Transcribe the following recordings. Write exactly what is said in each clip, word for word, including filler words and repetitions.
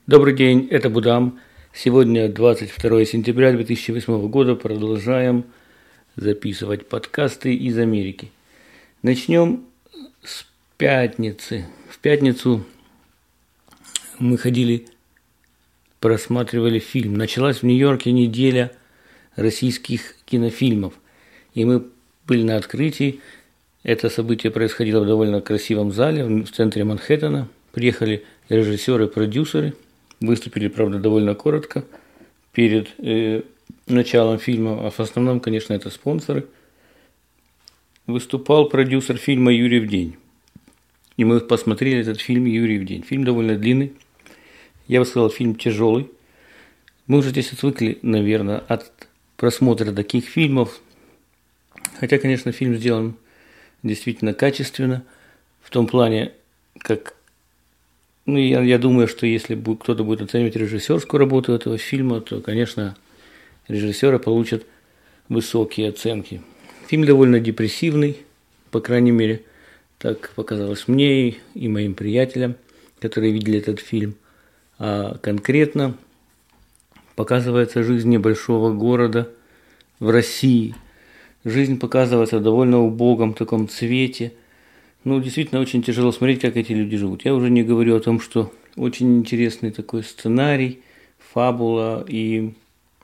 Добрый день, это Будам. Сегодня двадцать второе сентября две тысячи восьмого года. Продолжаем записывать подкасты из Америки. Начнем с пятницы. В пятницу мы ходили, просматривали фильм. Началась в Нью-Йорке неделя российских кинофильмов. И мы были на открытии. Это событие происходило в довольно красивом зале в центре Манхэттена. Приехали режиссеры, продюсеры. Выступили, правда, довольно коротко перед э, началом фильма, а в основном, конечно, это спонсоры. Выступал продюсер фильма «Юрьев день». И мы посмотрели этот фильм «Юрьев день». Фильм довольно длинный. Я бы сказал, фильм тяжелый. Мы уже здесь отвыкли, наверное, от просмотра таких фильмов. Хотя, конечно, фильм сделан действительно качественно. В том плане, как... Ну, я, я думаю, что если кто-то будет оценивать режиссерскую работу этого фильма, то, конечно, режиссеры получат высокие оценки. Фильм довольно депрессивный, по крайней мере, так показалось мне и, и моим приятелям, которые видели этот фильм. А конкретно показывается жизнь небольшого города в России. Жизнь показывается в довольно убогом таком цвете. Ну, действительно, очень тяжело смотреть, как эти люди живут. Я уже не говорю о том, что очень интересный такой сценарий, фабула, и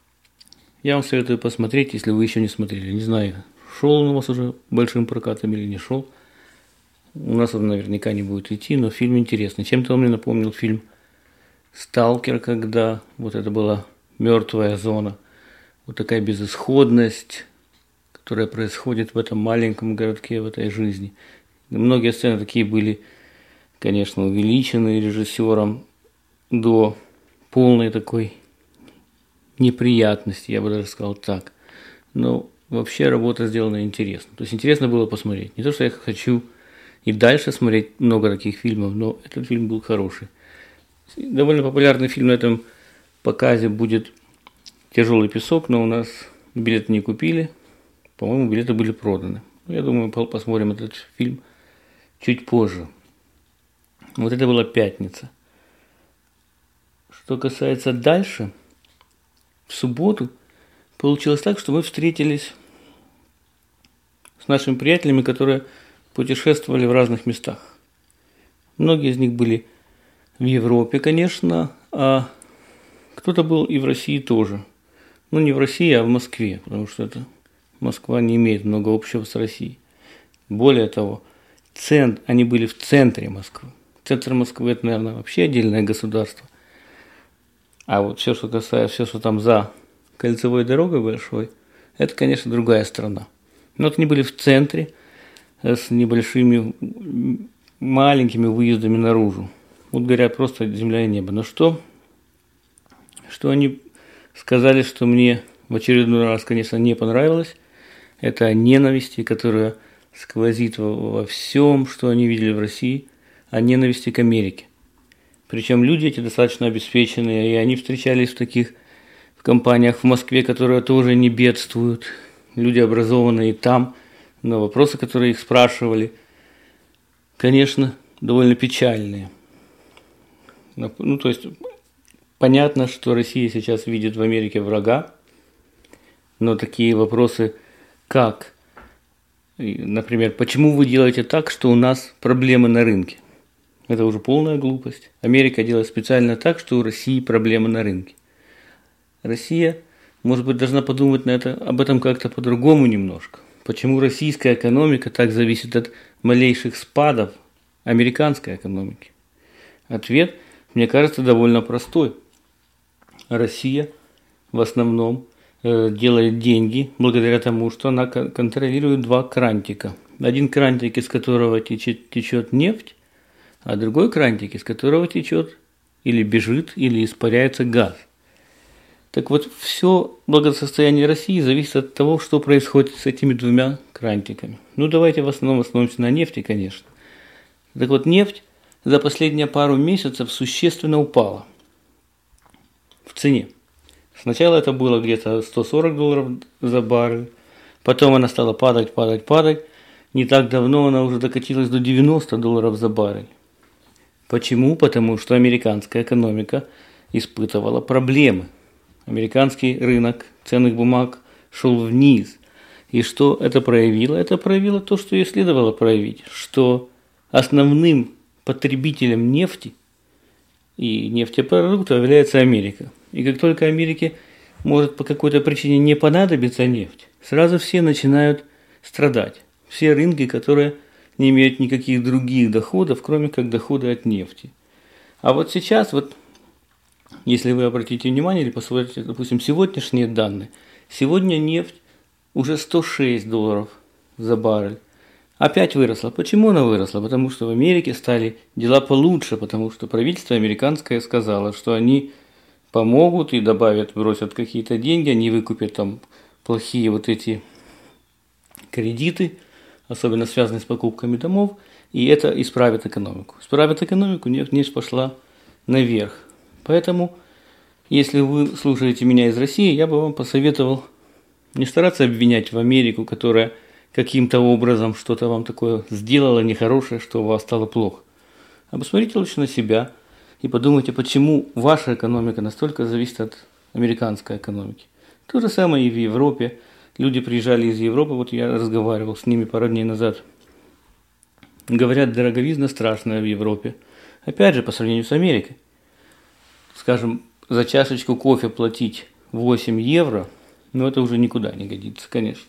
я вам советую посмотреть, если вы еще не смотрели. Не знаю, шел он у вас уже большим прокатом или не шел. У нас он наверняка не будет идти, но фильм интересный. Чем-то он мне напомнил фильм «Сталкер», когда вот это была мертвая зона. Вот такая безысходность, которая происходит в этом маленьком городке, в этой жизни. Многие сцены такие были, конечно, увеличены режиссером до полной такой неприятности, я бы даже сказал так. Но вообще работа сделана интересно. То есть интересно было посмотреть. Не то, что я хочу и дальше смотреть много таких фильмов, но этот фильм был хороший. Довольно популярный фильм на этом показе будет «Тяжелый песок», но у нас билеты не купили. По-моему, билеты были проданы. Я думаю, посмотрим этот фильм чуть позже. Вот это была пятница. Что касается дальше, в субботу получилось так, что мы встретились с нашими приятелями, которые путешествовали в разных местах. Многие из них были в Европе, конечно, а кто-то был и в России тоже. Ну, не в России, а в Москве, потому что это Москва не имеет много общего с Россией. Более того, Центр, они были в центре Москвы. Центр Москвы – это, наверное, вообще отдельное государство. А вот все, что касается, все, что там за кольцевой дорогой большой, это, конечно, другая страна. Но вот они были в центре с небольшими, маленькими выездами наружу. Вот говорят, просто земля и небо. Но что? Что они сказали, что мне в очередной раз, конечно, не понравилось, это о ненависти, которая сквозит во, во всем, что они видели в России, о ненависти к Америке. Причем люди эти достаточно обеспеченные, и они встречались в таких в компаниях в Москве, которые тоже не бедствуют. Люди образованные там, но вопросы, которые их спрашивали, конечно, довольно печальные. Ну, то есть, понятно, что Россия сейчас видит в Америке врага, но такие вопросы, как... Например, почему вы делаете так, что у нас проблемы на рынке? Это уже полная глупость. Америка делает специально так, что у России проблемы на рынке. Россия, может быть, должна подумать на это, об этом как-то по-другому немножко. Почему российская экономика так зависит от малейших спадов американской экономики? Ответ, мне кажется, довольно простой. Россия в основном делает деньги благодаря тому, что она контролирует два крантика. Один крантик, из которого течет, течет нефть, а другой крантик, из которого течет или бежит, или испаряется газ. Так вот, все благосостояние России зависит от того, что происходит с этими двумя крантиками. Ну, давайте в основном остановимся на нефти, конечно. Так вот, нефть за последние пару месяцев существенно упала в цене. Сначала это было где-то сто сорок долларов за баррель, потом она стала падать, падать, падать. Не так давно она уже докатилась до девяносто долларов за баррель. Почему? Потому что американская экономика испытывала проблемы. Американский рынок ценных бумаг шел вниз. И что это проявило? Это проявило то, что и следовало проявить, что основным потребителем нефти и нефтепродуктов является Америка. И как только Америке может по какой-то причине не понадобиться нефть, сразу все начинают страдать. Все рынки, которые не имеют никаких других доходов, кроме как дохода от нефти. А вот сейчас, вот, если вы обратите внимание или посмотрите, допустим, сегодняшние данные, сегодня нефть уже сто шесть долларов за баррель. Опять выросла. Почему она выросла? Потому что в Америке стали дела получше, потому что правительство американское сказало, что они помогут и добавят, бросят какие-то деньги, они выкупят там плохие вот эти кредиты, особенно связанные с покупками домов, и это исправит экономику. Исправит экономику, нефть пошла наверх. Поэтому, если вы слушаете меня из России, я бы вам посоветовал не стараться обвинять в Америку, которая каким-то образом что-то вам такое сделала нехорошее, что у вас стало плохо. А посмотрите лучше на себя и подумайте, почему ваша экономика настолько зависит от американской экономики. То же самое и в Европе. Люди приезжали из Европы, вот я разговаривал с ними пару дней назад. Говорят, дороговизна страшная в Европе. Опять же, по сравнению с Америкой. Скажем, за чашечку кофе платить восемь евро, но это уже никуда не годится, конечно.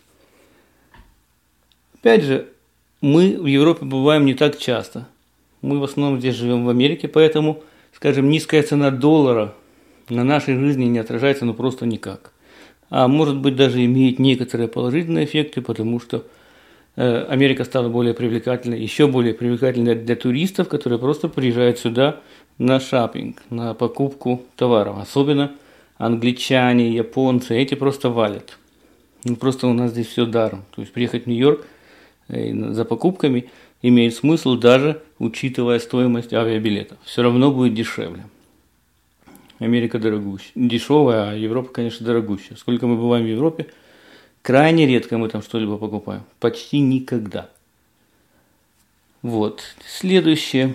Опять же, мы в Европе бываем не так часто. Мы в основном здесь живем в Америке, поэтому, скажем, низкая цена доллара на нашей жизни не отражается ну просто никак. А может быть даже имеет некоторые положительные эффекты, потому что э, Америка стала более привлекательной, еще более привлекательной для туристов, которые просто приезжают сюда на шопинг, на покупку товаров. Особенно англичане, японцы, эти просто валят. Ну, просто у нас здесь все даром. То есть приехать в Нью-Йорк э, за покупками имеет смысл, даже учитывая стоимость авиабилетов. Все равно будет дешевле. Америка дорогущая, дешевая, а Европа, конечно, дорогущая. Сколько мы бываем в Европе, крайне редко мы там что-либо покупаем. Почти никогда. Вот. Следующее.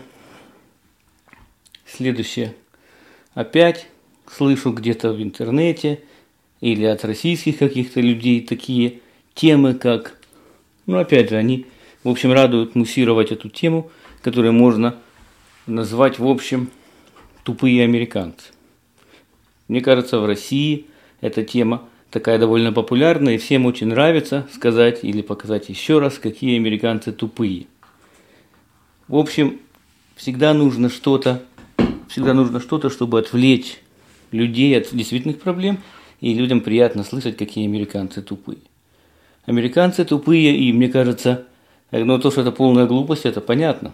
Следующее. Опять слышу где-то в интернете или от российских каких-то людей такие темы, как... Ну, опять же, они, в общем, радуют муссировать эту тему, которую можно назвать, в общем, тупые американцы. Мне кажется, в России эта тема такая довольно популярная, и всем очень нравится сказать или показать еще раз, какие американцы тупые. В общем, всегда нужно что-то, всегда нужно что-то, чтобы отвлечь людей от действительных проблем, и людям приятно слышать, какие американцы тупые. Американцы тупые, и мне кажется, ну, то, что это полная глупость, это понятно.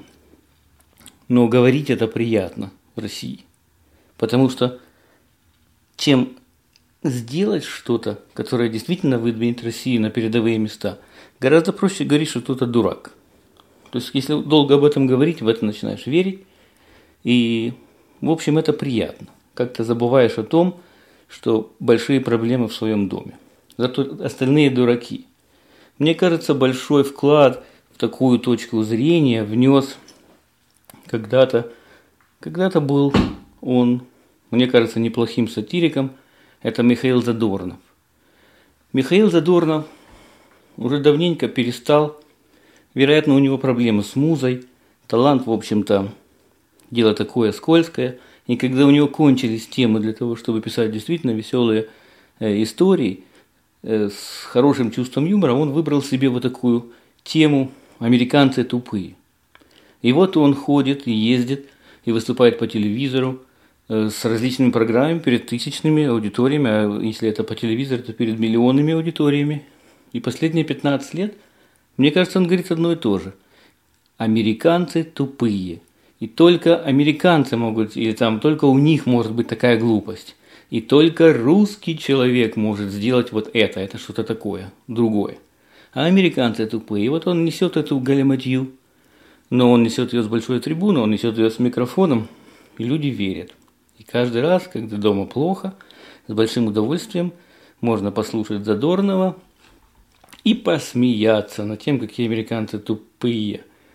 Но говорить это приятно в России. Потому что чем сделать что-то, которое действительно выдвинет Россию на передовые места, гораздо проще говорить, что кто-то дурак. То есть, если долго об этом говорить, в это начинаешь верить. И, в общем, это приятно. Как-то забываешь о том, что большие проблемы в своем доме. Зато остальные дураки. Мне кажется, большой вклад в такую точку зрения внес когда-то, когда-то был он, мне кажется, неплохим сатириком, это Михаил Задорнов. Михаил Задорнов уже давненько перестал, вероятно, у него проблемы с музой, талант, в общем-то, дело такое скользкое, и когда у него кончились темы для того, чтобы писать действительно веселые э, истории э, с хорошим чувством юмора, он выбрал себе вот такую тему «Американцы тупые». И вот он ходит и ездит, и выступает по телевизору, с различными программами перед тысячными аудиториями, а если это по телевизору, то перед миллионными аудиториями. И последние пятнадцать лет, мне кажется, он говорит одно и то же. Американцы тупые. И только американцы могут, или там только у них может быть такая глупость. И только русский человек может сделать вот это, это что-то такое, другое. А американцы тупые. И вот он несет эту галиматью, но он несет ее с большой трибуны, он несет ее с микрофоном, и люди верят. И каждый раз, когда дома плохо, с большим удовольствием можно послушать Задорнова и посмеяться над тем, какие американцы тупые.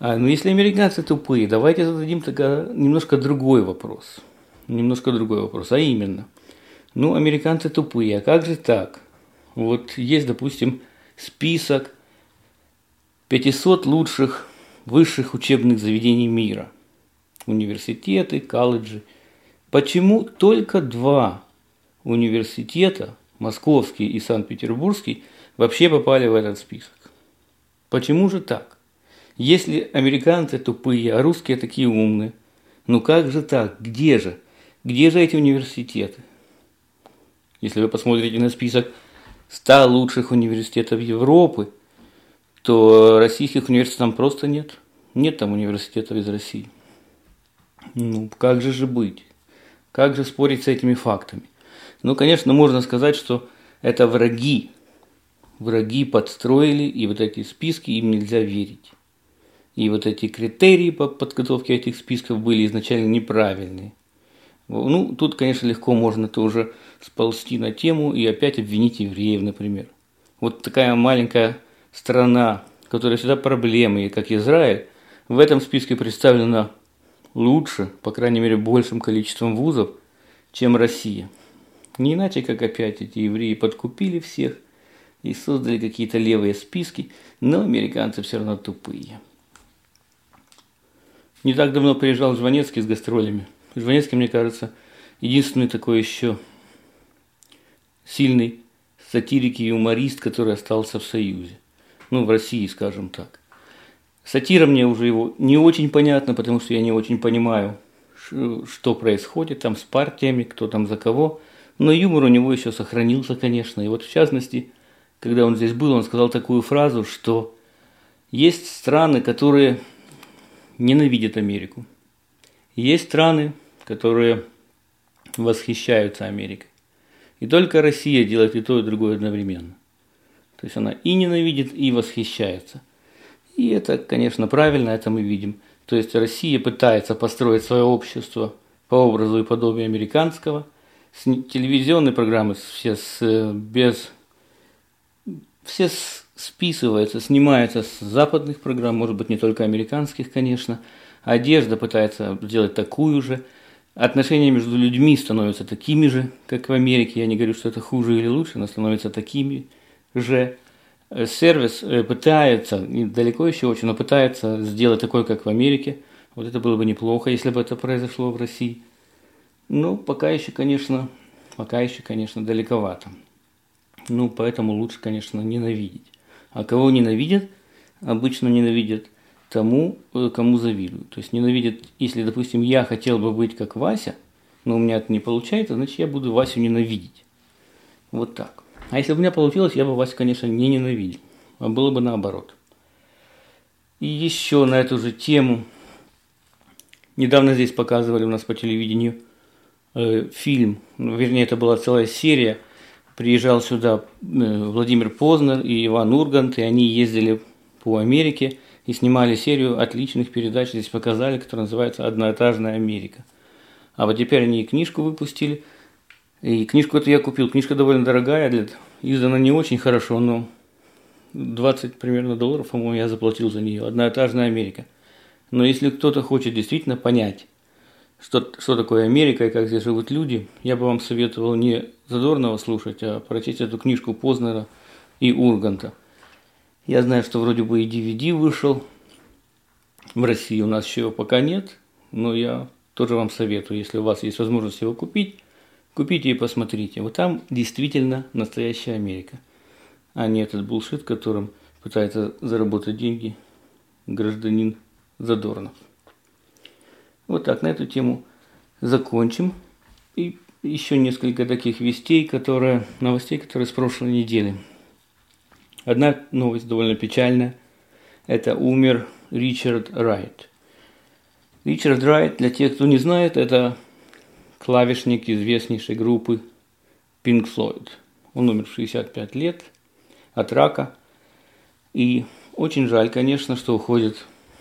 А, ну, если американцы тупые, давайте зададим тогда немножко другой вопрос. Немножко другой вопрос, а именно. Ну, американцы тупые, а как же так? Вот есть, допустим, список пятисот лучших высших учебных заведений мира. Университеты, колледжи. Почему только два университета, Московский и Санкт-Петербургский, вообще попали в этот список? Почему же так? Если американцы тупые, а русские такие умные, ну как же так? Где же? Где же эти университеты? Если вы посмотрите на список ста лучших университетов Европы, то российских университетов там просто нет. Нет там университетов из России. Ну, как же же быть? Как же спорить с этими фактами? Ну, конечно, можно сказать, что это враги. Враги подстроили, и вот эти списки им нельзя верить. И вот эти критерии по подготовке этих списков были изначально неправильные. Ну, тут, конечно, легко можно тоже сползти на тему и опять обвинить евреев, например. Вот такая маленькая страна, которая всегда проблемы, как Израиль, в этом списке представлена лучше, по крайней мере, большим количеством вузов, чем Россия. Не иначе, как опять эти евреи подкупили всех и создали какие-то левые списки, но американцы все равно тупые. Не так давно приезжал Жванецкий с гастролями. Жванецкий, мне кажется, единственный такой еще сильный сатирик и юморист, который остался в Союзе. Ну, в России, скажем так. Сатира мне уже его не очень понятна, потому что я не очень понимаю, что происходит там с партиями, кто там за кого. Но юмор у него еще сохранился, конечно. И вот в частности, когда он здесь был, он сказал такую фразу, что есть страны, которые ненавидят Америку. Есть страны, которые восхищаются Америкой. И только Россия делает и то, и другое одновременно. То есть она и ненавидит, и восхищается. И это, конечно, правильно, это мы видим. То есть Россия пытается построить свое общество по образу и подобию американского. Телевизионные программы все с, без, все списываются, снимаются с западных программ, может быть, не только американских, конечно. Одежда пытается сделать такую же. Отношения между людьми становятся такими же, как в Америке. Я не говорю, что это хуже или лучше, но становятся такими же. Сервис пытается, далеко еще очень, но пытается сделать такой, как в Америке. Вот это было бы неплохо, если бы это произошло в России. Но пока еще, конечно, пока еще, конечно, далековато. Ну, поэтому лучше, конечно, ненавидеть. А кого ненавидят? Обычно ненавидят тому, кому завидуют. То есть ненавидят, если, допустим, я хотел бы быть как Вася, но у меня это не получается, значит, я буду Васю ненавидеть. Вот так. А если бы у меня получилось, я бы Васю, конечно, не ненавидел. А было бы наоборот. И еще на эту же тему. Недавно здесь показывали у нас по телевидению э, фильм. Ну, вернее, это была целая серия. Приезжал сюда э, Владимир Познер и Иван Ургант, и они ездили по Америке и снимали серию отличных передач. Здесь показали, которая называется «Одноэтажная Америка». А вот теперь они и книжку выпустили. И книжку эту я купил. Книжка довольно дорогая, для... издана не очень хорошо, но двадцать примерно долларов, по-моему, я заплатил за нее. «Одноэтажная Америка». Но если кто-то хочет действительно понять, что, что такое Америка и как здесь живут люди, я бы вам советовал не Задорнова слушать, а прочесть эту книжку Познера и Урганта. Я знаю, что вроде бы и ди ви ди вышел. В России у нас еще его пока нет, но я тоже вам советую, если у вас есть возможность его купить, купите и посмотрите. Вот там действительно настоящая Америка, а не этот булшит, которым пытается заработать деньги гражданин Задорнов. Вот так, на эту тему закончим. И еще несколько таких вестей, которые, новостей, которые с прошлой недели. Одна новость довольно печальная. Это умер Ричард Райт. Ричард Райт, для тех, кто не знает, это клавишник известнейшей группы Pink Floyd. Он умер в шестьдесят пять лет от рака. И очень жаль, конечно, что уходят,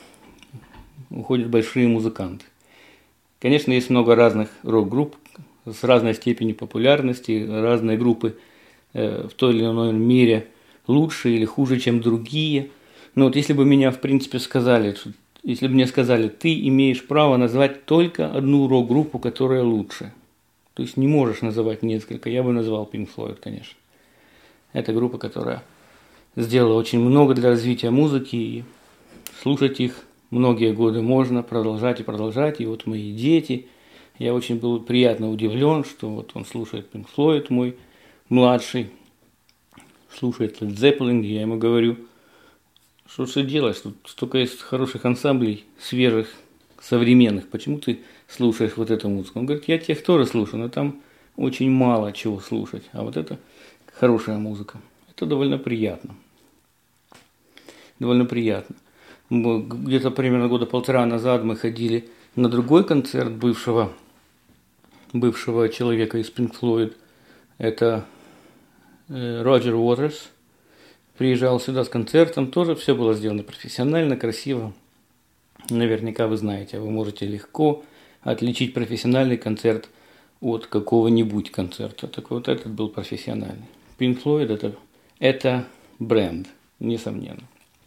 уходят большие музыканты. Конечно, есть много разных рок-групп с разной степенью популярности, разные группы э, в той или иной мере лучше или хуже, чем другие. Но вот если бы меня, в принципе, сказали, что если бы мне сказали, ты имеешь право назвать только одну рок-группу, которая лучше. То есть не можешь называть несколько. Я бы назвал Pink Floyd, конечно. Это группа, которая сделала очень много для развития музыки. И слушать их многие годы можно, продолжать и продолжать. И вот мои дети. Я очень был приятно удивлен, что вот он слушает Pink Floyd, мой младший. Слушает Led Zeppelin. Я ему говорю, что ты делаешь? Тут столько есть хороших ансамблей, свежих, современных. Почему ты слушаешь вот эту музыку? Он говорит, я тех тоже слушаю, но там очень мало чего слушать. А вот это хорошая музыка. Это довольно приятно. Довольно приятно. Где-то примерно года полтора назад мы ходили на другой концерт бывшего, бывшего человека из Pink Floyd. Это Роджер Уотерс. Приезжал сюда с концертом, тоже все было сделано профессионально, красиво. Наверняка вы знаете, вы можете легко отличить профессиональный концерт от какого-нибудь концерта. Так вот, этот был профессиональный. Pink Floyd это, это бренд, несомненно.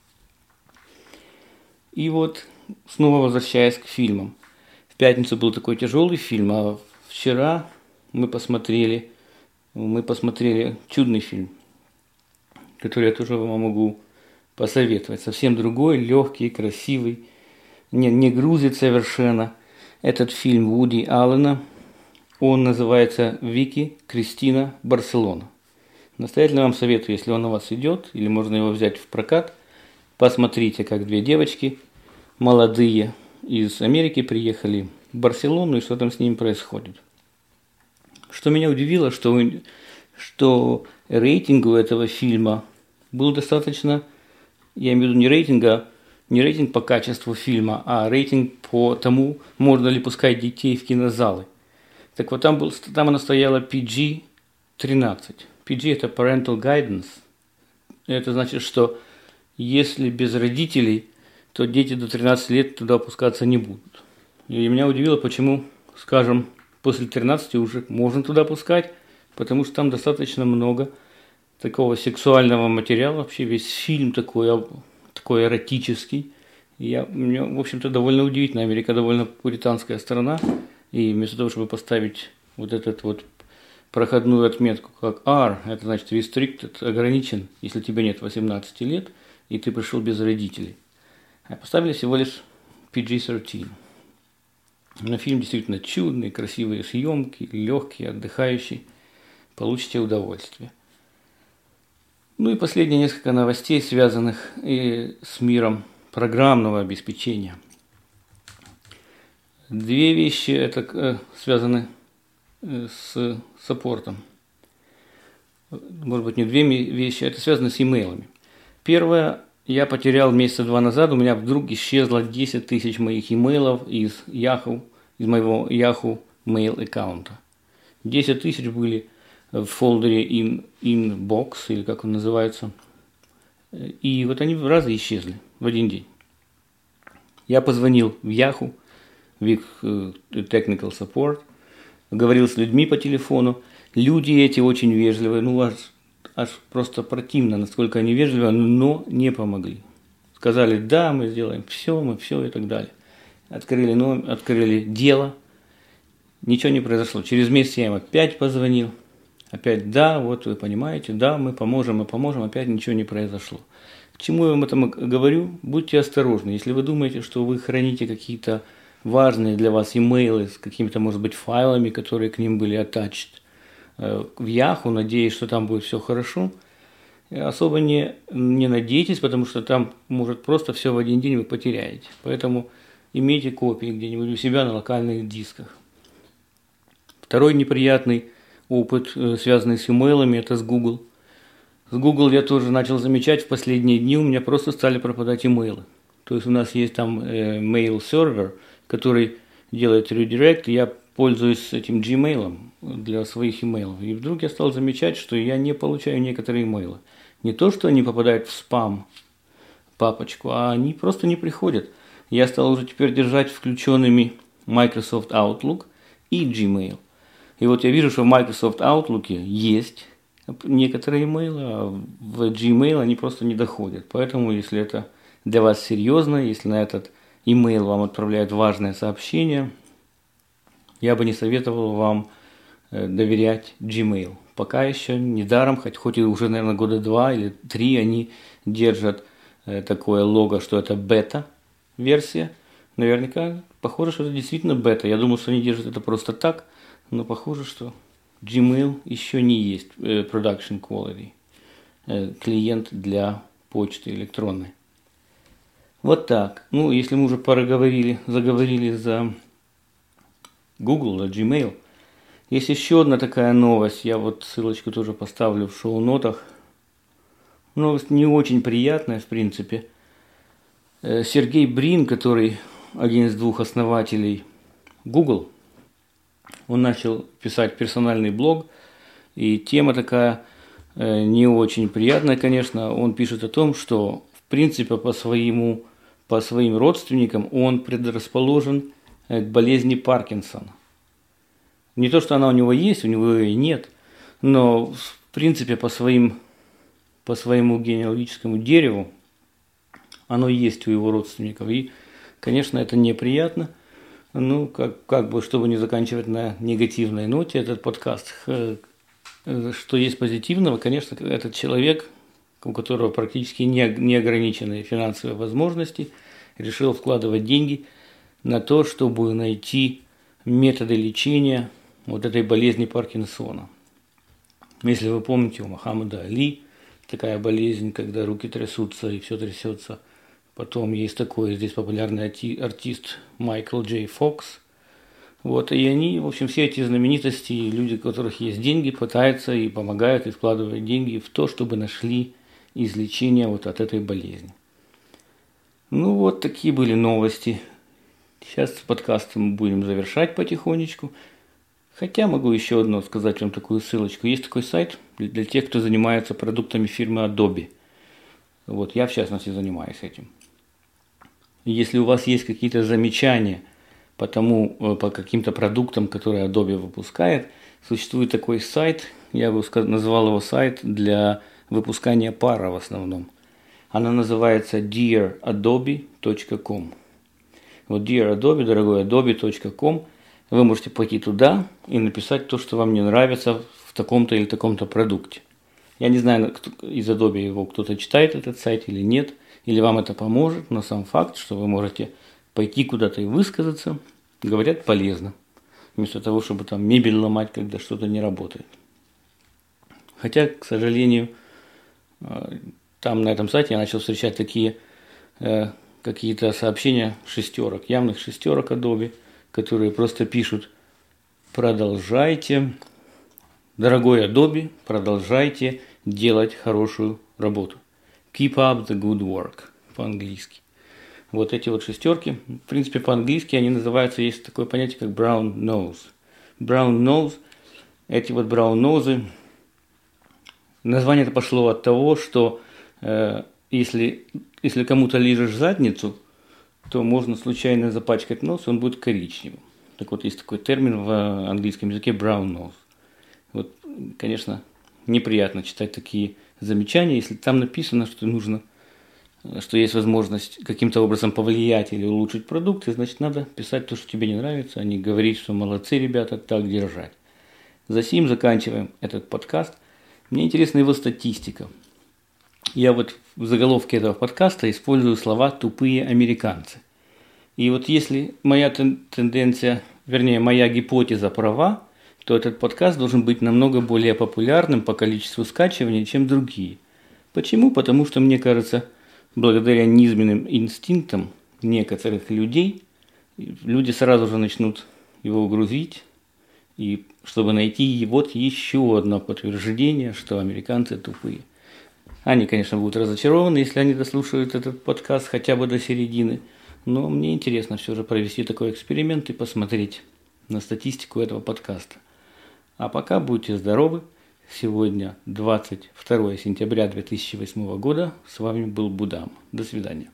И вот, снова возвращаясь к фильмам. В пятницу был такой тяжелый фильм, а вчера мы посмотрели, мы посмотрели чудный фильм, который я тоже вам могу посоветовать. Совсем другой, легкий, красивый, не, не грузит совершенно. Этот фильм Вуди Аллена, он называется «Вики, Кристина, Барселона». Настоятельно вам советую, если он у вас идет, или можно его взять в прокат, посмотрите, как две девочки молодые из Америки приехали в Барселону, и что там с ними происходит. Что меня удивило, что, что рейтинг у этого фильма был достаточно, я имею в виду не рейтинга, не рейтинг по качеству фильма, а рейтинг по тому, можно ли пускать детей в кинозалы. Так вот, там, был, там она стояла пи джи тринадцать. пи джи – это Parental Guidance. Это значит, что если без родителей, то дети до тринадцати лет туда опускаться не будут. И меня удивило, почему, скажем, после тринадцати уже можно туда пускать, потому что там достаточно много такого сексуального материала. Вообще весь фильм такой, такой эротический. И я, мне, в общем-то, довольно удивительно. Америка довольно пуританская страна. И вместо того, чтобы поставить вот этот вот проходную отметку, как R, это значит restricted, ограничен, если тебе нет восемнадцати лет, и ты пришел без родителей. А поставили всего лишь пи джи тринадцать. Но фильм действительно чудный, красивые съемки, легкий, отдыхающий. Получите удовольствие. Ну и последние несколько новостей, связанных и с миром программного обеспечения. Две вещи это э, связаны э, с саппортом. Может быть, не две вещи, это связано с имейлами. Первое, я потерял месяца два назад, у меня вдруг исчезло десять тысяч моих имейлов из Yahoo, из моего Yahoo Mail аккаунта. десять тысяч были в фолдере in, Inbox, или как он называется. И вот они в разы исчезли в один день. Я позвонил в Yahoo, в их Technical Support, говорил с людьми по телефону. Люди эти очень вежливые, ну аж, аж просто противно, насколько они вежливы, но не помогли. Сказали, да, мы сделаем все, мы все и так далее. Открыли, номер, открыли дело, ничего не произошло. Через месяц я им опять позвонил. Опять, да, вот вы понимаете, да, мы поможем, мы поможем, опять ничего не произошло. К чему я вам это говорю? Будьте осторожны. Если вы думаете, что вы храните какие-то важные для вас имейлы с какими-то, может быть, файлами, которые к ним были attached в Yahoo, надеясь, что там будет все хорошо, особо не, не надейтесь, потому что там может просто все в один день вы потеряете. Поэтому имейте копии где-нибудь у себя на локальных дисках. Второй неприятный опыт, связанный с имейлами, это с Google. С Google я тоже начал замечать, в последние дни у меня просто стали пропадать имейлы. То есть у нас есть там э, mail сервер, который делает редирект, и я пользуюсь этим Gmail для своих имейлов. И вдруг я стал замечать, что я не получаю некоторые имейлы. Не то, что они попадают в спам папочку, а они просто не приходят. Я стал уже теперь держать включенными Microsoft Outlook и Gmail. И вот я вижу, что в Microsoft Outlook есть некоторые имейлы, а в Gmail они просто не доходят. Поэтому, если это для вас серьезно, если на этот имейл вам отправляют важное сообщение, я бы не советовал вам доверять Gmail. Пока еще недаром, хоть, хоть и уже, наверное, года два или три они держат такое лого, что это бета-версия. Наверняка похоже, что это действительно бета. Я думал, что они держат это просто так, но похоже, что Gmail еще не есть production quality, клиент для почты электронной. Вот так. Ну, если мы уже проговорили, заговорили за Google, за Gmail, есть еще одна такая новость. Я вот ссылочку тоже поставлю в шоу-нотах. Новость не очень приятная, в принципе. Сергей Брин, который один из двух основателей Google, он начал писать персональный блог, и тема такая не очень приятная, конечно. Он пишет о том, что в принципе по своему, по своим родственникам он предрасположен к болезни Паркинсона. Не то, что она у него есть, у него ее нет, но в принципе по своим, по своему генеалогическому дереву оно есть у его родственников. И, конечно, это неприятно. Ну, как, как бы, чтобы не заканчивать на негативной ноте этот подкаст, что есть позитивного, конечно, этот человек, у которого практически неограниченные финансовые возможности, решил вкладывать деньги на то, чтобы найти методы лечения вот этой болезни Паркинсона. Если вы помните, у Мухаммада Али такая болезнь, когда руки трясутся и все трясется. Потом есть такой здесь популярный артист Майкл Джей Фокс. Вот, и они, в общем, все эти знаменитости, люди, у которых есть деньги, пытаются и помогают, и вкладывают деньги в то, чтобы нашли излечение вот от этой болезни. Ну, вот такие были новости. Сейчас подкаст мы будем завершать потихонечку. Хотя могу еще одно сказать вам такую ссылочку. Есть такой сайт для тех, кто занимается продуктами фирмы Adobe. Вот я в частности занимаюсь этим. Если у вас есть какие-то замечания по тому, по каким-то продуктам, которые Adobe выпускает, существует такой сайт, я бы назвал его сайт для выпускания пара в основном. Она называется dear adobe точка com. Вот dear Adobe, дорогой adobe точка com. Вы можете пойти туда и написать то, что вам не нравится в таком-то или таком-то продукте. Я не знаю, кто, из Adobe его кто-то читает этот сайт или нет, или вам это поможет, но сам факт, что вы можете пойти куда-то и высказаться, говорят, полезно. Вместо того, чтобы там мебель ломать, когда что-то не работает. Хотя, к сожалению, там на этом сайте я начал встречать такие э, какие-то сообщения шестерок, явных шестерок Adobe, которые просто пишут: продолжайте, дорогой Adobe, продолжайте делать хорошую работу. Keep up the good work по-английски. Вот эти вот шестерки, в принципе, по-английски они называются, есть такое понятие, как brown nose. Brown nose, эти вот brown nose, название это пошло от того, что э, если, если кому-то лижешь задницу, то можно случайно запачкать нос, он будет коричневым. Так вот, есть такой термин в английском языке brown nose. Вот, конечно, неприятно читать такие замечания, если там написано, что нужно, что есть возможность каким-то образом повлиять или улучшить продукт, значит, надо писать то, что тебе не нравится, а не говорить, что молодцы, ребята, так держать. За сим заканчиваем этот подкаст. Мне интересна его статистика. Я вот в заголовке этого подкаста использую слова «тупые американцы». И вот если моя тенденция, вернее, моя гипотеза права, то этот подкаст должен быть намного более популярным по количеству скачиваний, чем другие. Почему? Потому что, мне кажется, благодаря низменным инстинктам некоторых людей, люди сразу же начнут его грузить, и чтобы найти вот еще одно подтверждение, что американцы тупые. Они, конечно, будут разочарованы, если они дослушают этот подкаст хотя бы до середины, но мне интересно все же провести такой эксперимент и посмотреть на статистику этого подкаста. А пока будьте здоровы. Сегодня двадцать второе сентября две тысячи восьмого года. С вами был Будам. До свидания.